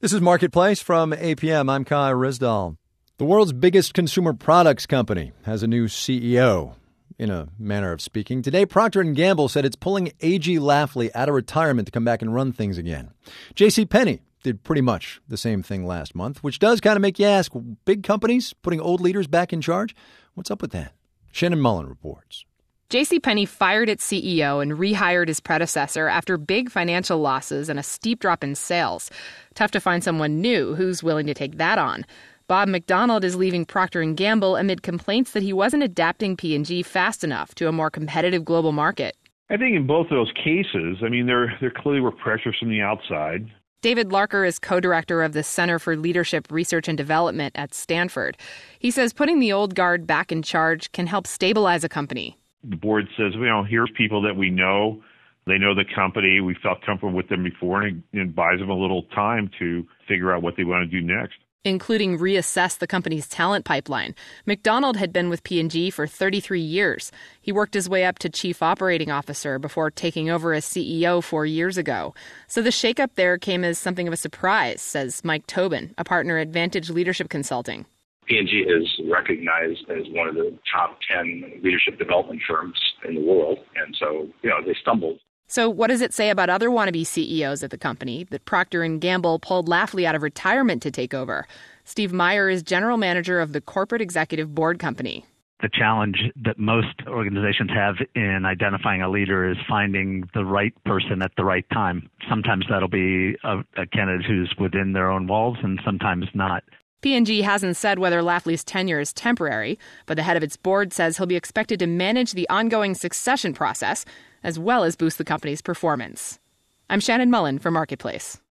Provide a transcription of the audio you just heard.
This is Marketplace from APM. I'm Kai Rizdal. The world's biggest consumer products company has a new CEO, in a manner of speaking. Today, Procter & Gamble said it's pulling A.G. Lafley out of retirement to come back and run things again. JCPenney did pretty much the same thing last month, which does kind of make you ask, big companies putting old leaders back in charge? What's up with that? Shannon Mullen reports. JCPenney fired its CEO and rehired his predecessor after big financial losses and a steep drop in sales. Tough to find someone new who's willing to take that on. Bob McDonald is leaving Procter & Gamble amid complaints that he wasn't adapting P&G fast enough to a more competitive global market. I think in both of those cases, there clearly were pressures from the outside. David Larker is co-director of the Center for Leadership Research and Development at Stanford. He says putting the old guard back in charge can help stabilize a company. The board says, here's people that we know. They know the company. We felt comfortable with them before, and it buys them a little time to figure out what they want to do next. Including reassess the company's talent pipeline. McDonald had been with P&G for 33 years. He worked his way up to chief operating officer before taking over as CEO 4 years ago. So the shakeup there came as something of a surprise, says Mike Tobin, a partner at Vantage Leadership Consulting. P&G is recognized as one of the top 10 leadership development firms in the world, and so, they stumbled. So what does it say about other wannabe CEOs at the company that Procter & Gamble pulled Lafley out of retirement to take over? Steve Meyer is general manager of the Corporate Executive Board Company. The challenge that most organizations have in identifying a leader is finding the right person at the right time. Sometimes that'll be a candidate who's within their own walls, and sometimes not. P&G hasn't said whether Lafley's tenure is temporary, but the head of its board says he'll be expected to manage the ongoing succession process as well as boost the company's performance. I'm Shannon Mullen for Marketplace.